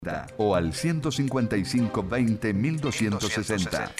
o al 155 20 1260.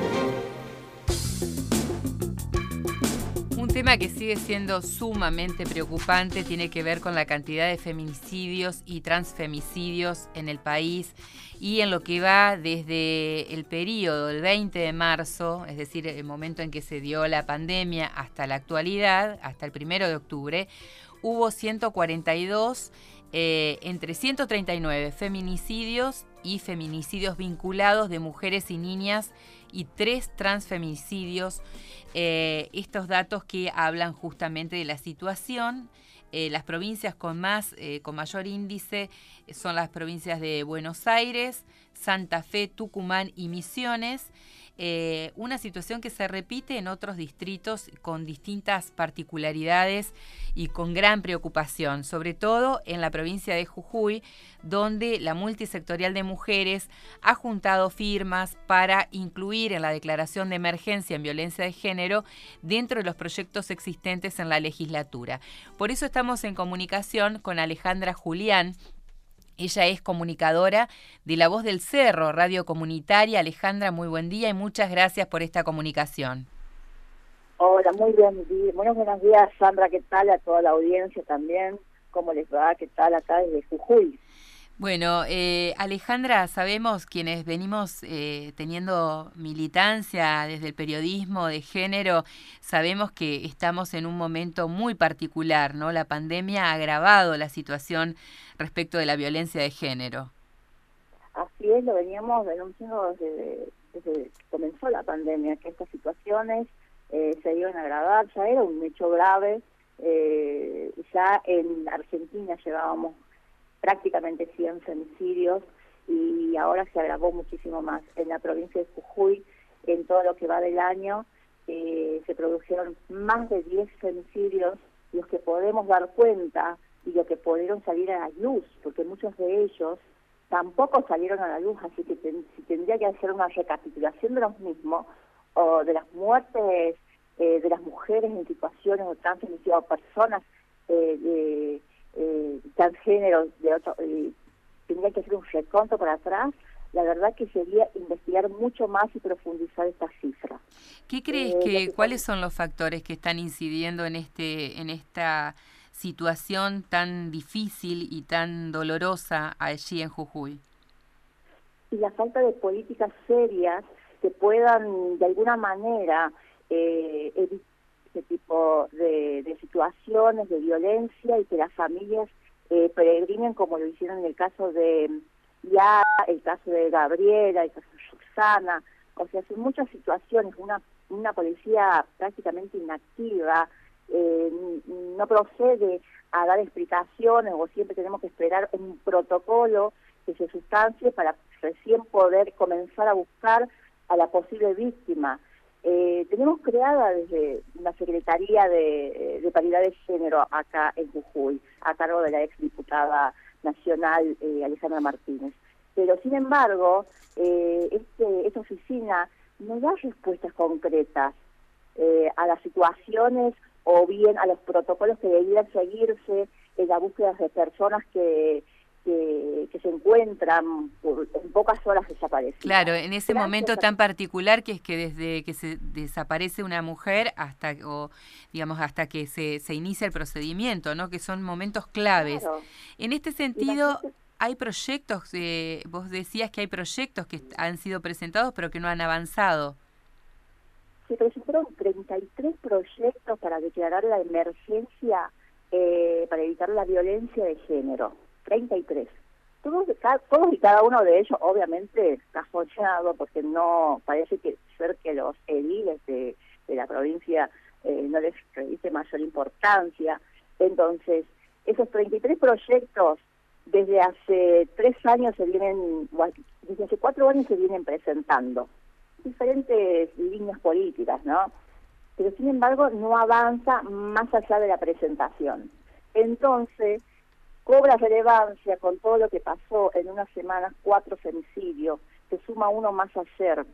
Un tema que sigue siendo sumamente preocupante tiene que ver con la cantidad de feminicidios y transfemicidios en el país y en lo que va desde el periodo del 20 de marzo, es decir, el momento en que se dio la pandemia, hasta la actualidad, hasta el 1 de octubre, hubo 142, entre 139 feminicidios y feminicidios vinculados de mujeres y niñas y 3 transfeminicidios. Estos datos que hablan justamente de la situación. Las provincias con mayor índice son las provincias de Buenos Aires, Santa Fe, Tucumán y Misiones. Una situación que se repite en otros distritos con distintas particularidades y con gran preocupación, sobre todo en la provincia de Jujuy, donde la multisectorial de mujeres ha juntado firmas para incluir en la declaración de emergencia en violencia de género dentro de los proyectos existentes en la legislatura. Por eso estamos en comunicación con Alejandra Julián. Ella es comunicadora de La Voz del Cerro, radio comunitaria. Alejandra, muy buen día y muchas gracias por esta comunicación. Hola, muy buenos días, Sandra, ¿qué tal? A toda la audiencia también, ¿cómo les va? ¿Qué tal acá desde Jujuy? Bueno, Alejandra, sabemos quienes venimos teniendo militancia desde el periodismo de género, sabemos que estamos en un momento muy particular, ¿no? La pandemia ha agravado la situación respecto de la violencia de género. Así es, lo veníamos denunciando desde que comenzó la pandemia, que estas situaciones se iban a agravar, ya era un hecho grave, ya en Argentina llevábamos prácticamente 100 femicidios y ahora se agravó muchísimo más. En la provincia de Jujuy, en todo lo que va del año, se produjeron más de 10 femicidios, los que podemos dar cuenta y los que pudieron salir a la luz, porque muchos de ellos tampoco salieron a la luz, así que si tendría que hacer una recapitulación de los mismos, o de las muertes de las mujeres en situaciones o transfemicidios, o personas transgéneros tendría que hacer un reconto para atrás. La verdad que sería investigar mucho más y profundizar estas cifras. ¿Qué crees cuáles son los factores que están incidiendo en esta situación tan difícil y tan dolorosa allí en Jujuy? Y la falta de políticas serias que puedan de alguna manera evitar este tipo de situaciones de violencia y que las familias peregrinen como lo hicieron en el caso de el caso de Gabriela, el caso de Susana. O sea, son muchas situaciones, una policía prácticamente inactiva, no procede a dar explicaciones, o siempre tenemos que esperar un protocolo que se sustancie para recién poder comenzar a buscar a la posible víctima. Tenemos creada desde la Secretaría de Paridad de Género acá en Jujuy, a cargo de la exdiputada nacional Alejandra Martínez. Pero sin embargo, esta oficina no da respuestas concretas a las situaciones o bien a los protocolos que deberían seguirse en la búsqueda de personas que se encuentran en pocas horas desaparecidas. Claro, en ese momento tan particular que es que desde que se desaparece una mujer hasta que se inicia el procedimiento, ¿no? Que son momentos claves. Claro. En este sentido, hay proyectos, vos decías que hay proyectos que han sido presentados pero que no han avanzado. Se presentaron 33 proyectos para declarar la emergencia para evitar la violencia de género. 33. Todos y cada uno de ellos, obviamente, está follado porque no parece ser que los ediles de la provincia no les reviste mayor importancia. Entonces, esos 33 proyectos desde hace 4 años se vienen presentando. Diferentes líneas políticas, ¿no? Pero sin embargo no avanza más allá de la presentación. Entonces, cobra relevancia con todo lo que pasó en unas semanas, 4 femicidios, se suma uno más ayer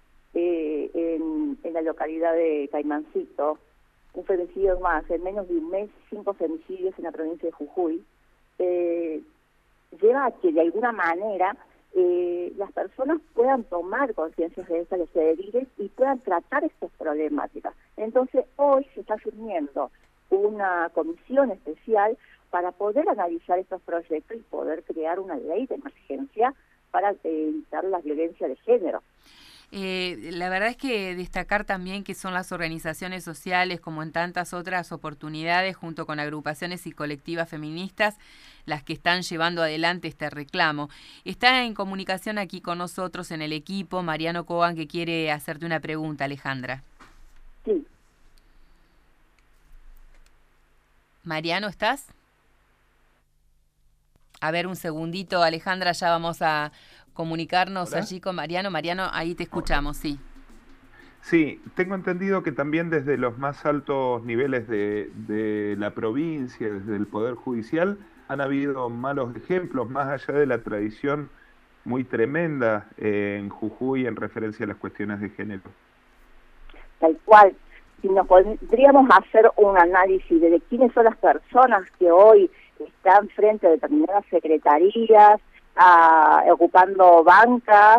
en la localidad de Caimancito, un femicidio más, en menos de un mes, 5 femicidios en la provincia de Jujuy. lleva a que de alguna manera las personas puedan tomar conciencia de estas debilidades y puedan tratar estas problemáticas. Entonces, hoy se está surgiendo una comisión especial para poder analizar estos proyectos y poder crear una ley de emergencia para evitar la violencia de género. La verdad es que destacar también que son las organizaciones sociales, como en tantas otras oportunidades, junto con agrupaciones y colectivas feministas, las que están llevando adelante este reclamo. Está en comunicación aquí con nosotros en el equipo Mariano Coban, que quiere hacerte una pregunta, Alejandra. Sí. Mariano, ¿estás? A ver, un segundito, Alejandra, ya vamos a comunicarnos. ¿Hola? Allí con Mariano. Mariano, ahí te escuchamos, sí. Sí, tengo entendido que también desde los más altos niveles de la provincia, desde el Poder Judicial, han habido malos ejemplos, más allá de la tradición muy tremenda en Jujuy en referencia a las cuestiones de género. Tal cual. Si nos podríamos hacer un análisis de quiénes son las personas que hoy están frente a determinadas secretarías, ocupando bancas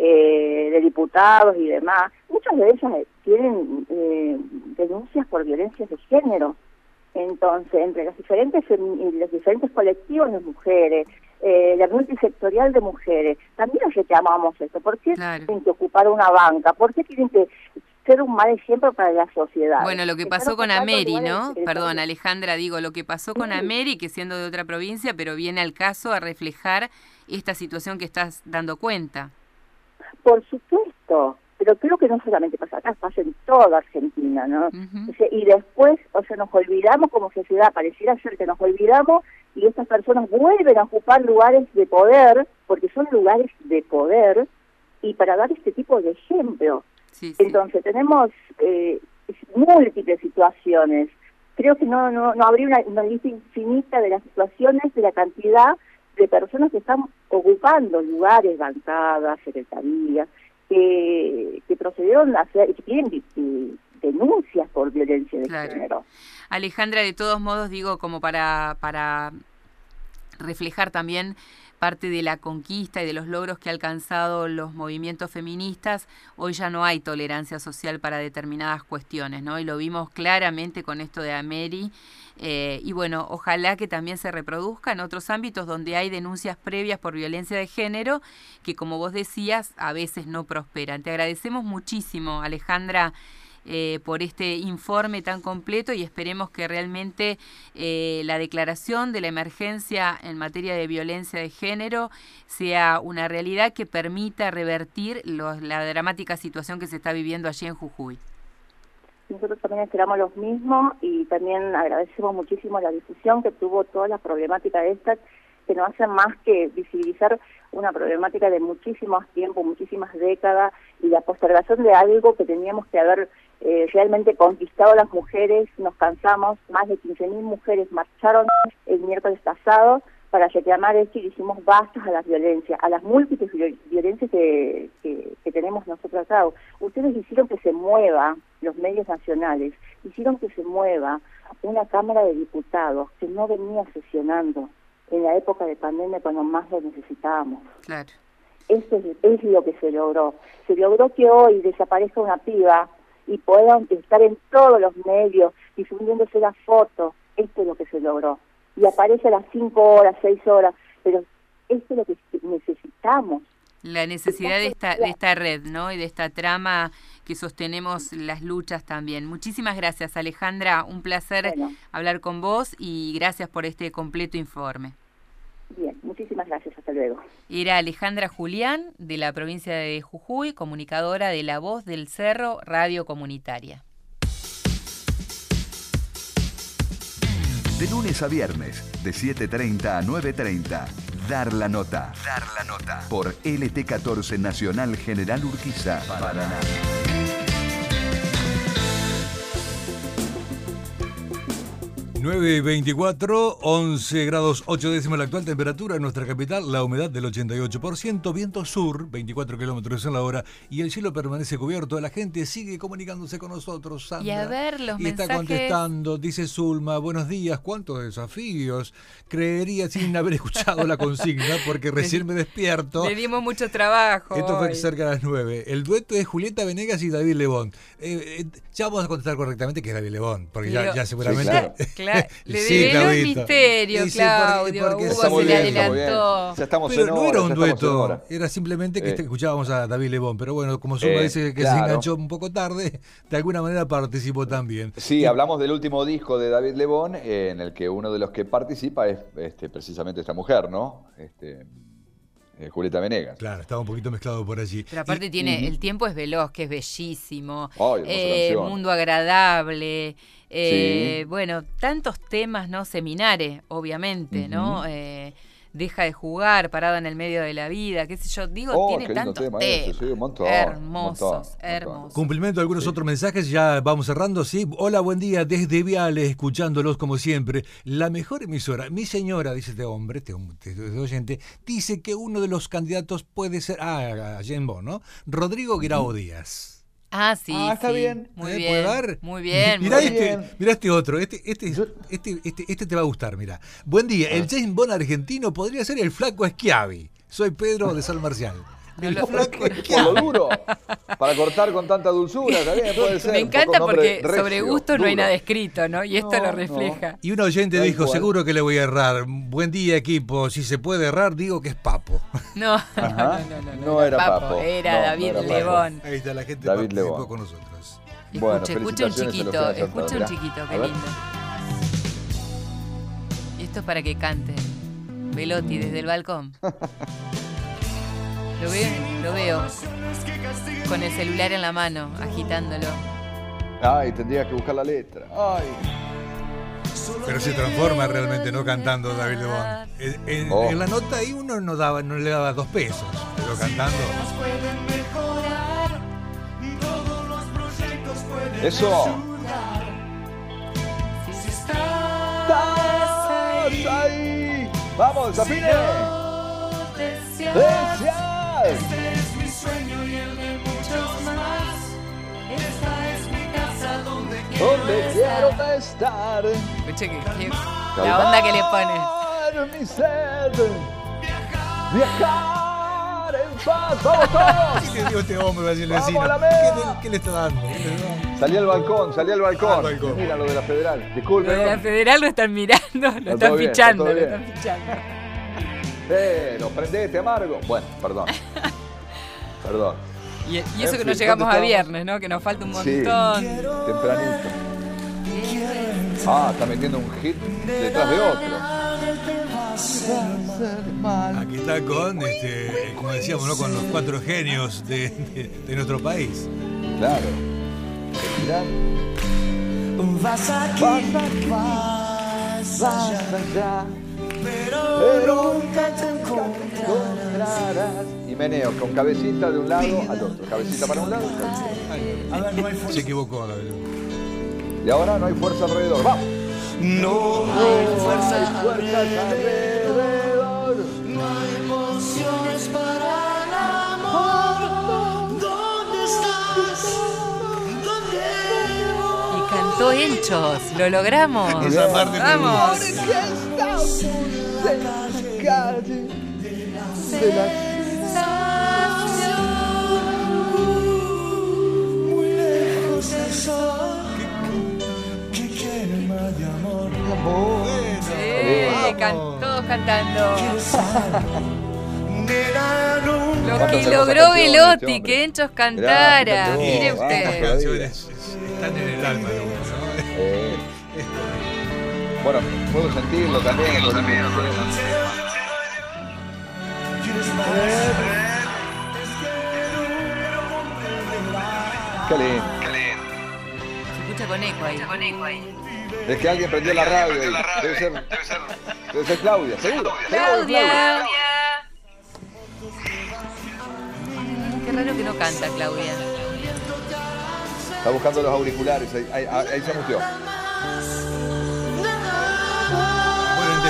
de diputados y demás, muchas de ellas tienen denuncias por violencias de género. Entonces, entre los diferentes colectivos de mujeres, la multisectorial de mujeres, también nos reclamamos esto. ¿Por qué tienen que ocupar una banca? ¿Por qué tienen que ser un mal ejemplo para la sociedad? Bueno, lo que pasó con Ameri, ¿no? Perdón, Alejandra, digo, lo que pasó con Ameri, que siendo de otra provincia, pero viene al caso a reflejar esta situación que estás dando cuenta. Por supuesto, pero creo que no solamente pasa acá, pasa en toda Argentina, ¿no? O sea, y después, nos olvidamos como sociedad, pareciera ser que nos olvidamos, y estas personas vuelven a ocupar lugares de poder, porque son lugares de poder, y para dar este tipo de ejemplo. Sí. Entonces tenemos múltiples situaciones. Creo que no habría una lista infinita de las situaciones, de la cantidad de personas que están ocupando lugares, bancadas, secretarías, que procedieron a hacer, y que tienen denuncias por violencia de género. Alejandra, de todos modos, digo, como para reflejar también parte de la conquista y de los logros que ha alcanzado los movimientos feministas, hoy ya no hay tolerancia social para determinadas cuestiones, ¿no? Y lo vimos claramente con esto de Ameri, y bueno, ojalá que también se reproduzca en otros ámbitos donde hay denuncias previas por violencia de género, que como vos decías, a veces no prosperan. Te agradecemos muchísimo, Alejandra, por este informe tan completo, y esperemos que realmente la declaración de la emergencia en materia de violencia de género sea una realidad que permita revertir la dramática situación que se está viviendo allí en Jujuy. Nosotros también esperamos los mismos, y también agradecemos muchísimo la difusión que tuvo toda la problemática esta, que no hace más que visibilizar una problemática de muchísimos tiempos, muchísimas décadas, y la postergación de algo que teníamos que haber realmente conquistado las mujeres. Nos cansamos, más de 15.000 mujeres marcharon el miércoles pasado para reclamar esto, y hicimos bastas a las violencias, a las múltiples violencias que tenemos nosotros acá. Ustedes hicieron que se mueva, los medios nacionales, hicieron que se mueva una Cámara de Diputados que no venía sesionando en la época de pandemia cuando más lo necesitábamos. Claro. Eso es lo que se logró. Se logró que hoy desaparezca una piba y puedan estar en todos los medios difundiéndose la foto. Esto es lo que se logró. Y aparece a las 5 horas, 6 horas, pero esto es lo que necesitamos. La necesidad de esta red, ¿no? Y de esta trama que sostenemos las luchas también. Muchísimas gracias, Alejandra. Un placer hablar con vos, y gracias por este completo informe. Bien, muchísimas gracias. Hasta luego. Era Alejandra Julián, de la provincia de Jujuy, comunicadora de La Voz del Cerro, radio comunitaria. De lunes a viernes, de 7:30 a 9:30. Dar la nota. Dar la nota. Por LT14 Nacional General Urquiza, Paraná. 9:24, 11 grados 8 décimas la actual temperatura en nuestra capital, la humedad del 88%, viento sur, 24 kilómetros en la hora, y el cielo permanece cubierto. La gente sigue comunicándose con nosotros, Sandra. Y a ver los y está mensajes. contestando, dice Zulma, buenos días, cuántos desafíos. Creería sin haber escuchado la consigna, porque recién me despierto. Le dimos mucho trabajo. Esto fue hoy. cerca de las 9. El dueto es Julieta Venegas y David Lebón. Ya vamos a contestar correctamente que es David Lebón, porque ya seguramente... Sí, Claro, le Sí, develó el Claudito. misterio, Sí, sí, Claudio. porque Hugo estamos se le bien, estamos adelantó. Ya estamos Pero en no hora, era ya un estamos en dueto, hora. era simplemente que escuchábamos a David Lebón, pero bueno, como Zumba dice que claro. se enganchó un poco tarde, de alguna manera participó también. Sí, hablamos del último disco de David Lebón, en el que uno de los que participa es precisamente esta mujer, ¿no? Julieta Venegas. Claro, estaba un poquito mezclado por allí. Pero aparte tiene, el tiempo es veloz, que es bellísimo. Ay, hermosa canción. Mundo agradable. Sí. Bueno, tantos temas, ¿no? Seminares, obviamente, ¿no? Deja de jugar, parado en el medio de la vida, qué sé yo. Digo, Qué tiene lindo tantos tema temas. ese, sí, un montón, Hermosos, un montón. hermosos. Cumplimento algunos otros mensajes, ya vamos cerrando, sí. Hola, buen día, desde Viales, escuchándolos como siempre. La mejor emisora, mi señora, dice este hombre, este oyente, dice que uno de los candidatos puede ser, Jane Bond, ¿no? Rodrigo Guirao Díaz. Ah, sí, está sí. bien. Muy ¿Puede bien. dar? Muy bien, Mirá muy este, bien. mirá este otro, este te va a gustar, mirá. Buen día, el James Bond argentino podría ser el Flaco Schiavi. Soy Pedro de Sal Marcial. El Flaco Por Schiavi. lo duro, para cortar con tanta dulzura, también puede ser. Me encanta un nombre porque sobre regio, gusto no hay duro. nada escrito, ¿no? Y esto No, lo refleja. Y un oyente Tal dijo, cual. seguro que le voy a errar. Buen día, equipo. Si se puede errar, digo que es Papo. No, Ajá. no, No era Papo. Era No, no David era Papo. Lebón. Ahí está, la gente David participó Lebón. con nosotros. Bueno, Escucha un felicitaciones a los chiquito, que han acertado. escucha un Mirá. chiquito, A qué ver. lindo. Y esto es para que cante. Velotti desde el balcón. Lo veo con el celular en la mano, agitándolo. Ay, tendría que buscar la letra. Ay. Pero se transforma realmente, no cantando David Lebón. Oh. En la nota ahí uno no le daba 2 pesos, pero cantando. Eso. Estás ahí. Vamos, afine. Desear. Este es mi sueño y el de muchos más. Esta es mi casa donde ¿Dónde quiero estar? Escuche que la onda que le pone. Calmar mi sed. Viajar en paz. ¡Vamos todos! ¿Qué le dio este hombre? Va a decir el ¡Vamos vecino. a la mesa! ¿Qué le está dando? ¿Qué le está dando? Salí al balcón, salí al balcón. Al balcón. Mira lo de la federal. Lo Disculpe. de la federal lo están mirando, lo Está están todo bien, fichando, está lo todo están bien. fichando. Pero prendete, amargo. Bueno, perdón. Perdón. Y eso En que fin, no llegamos a ¿dónde viernes, ¿no? Que nos falta un Sí. montón. Tempranito. Está metiendo un hit detrás de otro. Aquí está con, como decíamos, ¿no? Con los 4 genios de nuestro país. Claro. Mirá. vas aquí, vas allá, pero nunca te encontrarás. Y meneo con cabecita de un lado al otro. Cabecita para un lado. Se equivocó la verdad. Y ahora no hay fuerza alrededor. ¡Vamos! No hay fuerza Fuerza alrededor. no hay emociones para el amor. ¿Dónde estás? ¿Dónde voy? Y cantó Enchos, lo logramos. Esa parte me Vamos. Porque estamos en la calle de la Muy lejos del sol que quema de amor. Todos cantando. Nena, nunca. Lo ¿Cuántas que hermosas logró canciones este Velotti, hombre? que Enchos Mirá, cantara. cantó. Mire Ah, usted. Las canciones están en el alma de uno, ¿no? Bueno, puedo sentirlo también. Qué lindo. Se escucha con eco ahí. Es que alguien prendió la radio ahí. Debe ser Claudia, seguro. Claudia. Qué raro que no canta Claudia. Está buscando los auriculares. Ahí se anunció.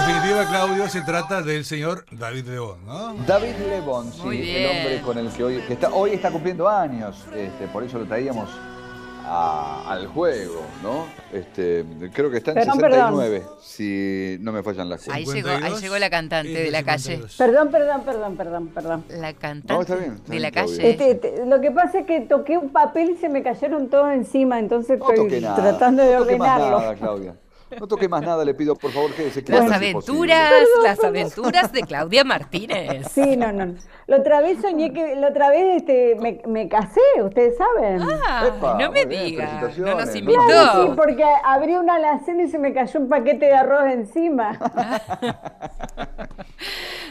definitiva, Claudio, se trata del señor David Lebón, ¿no? David Lebón, sí, Muy el bien. hombre con el que hoy está cumpliendo años, por eso lo traíamos al juego, ¿no? Creo que está en Perdón, 69, si no me fallan las Ahí cuentas. llegó la cantante de la calle. Perdón. La cantante No, está bien, de la Claudia. calle. Lo que pasa es que toqué un papel y se me cayeron todos encima, entonces No toque estoy nada. tratando de No toque más ordenarlo. nada, Claudia. No toque más nada, le pido por favor que se Las quede. aventuras de Claudia Martínez. Sí, no. La otra vez soñé que, me casé, ustedes saben. Epa, No me muy bien, diga, no felicitaciones, nos ¿no? invitó. Claro, sí, porque abrí una alacena y se me cayó un paquete de arroz encima.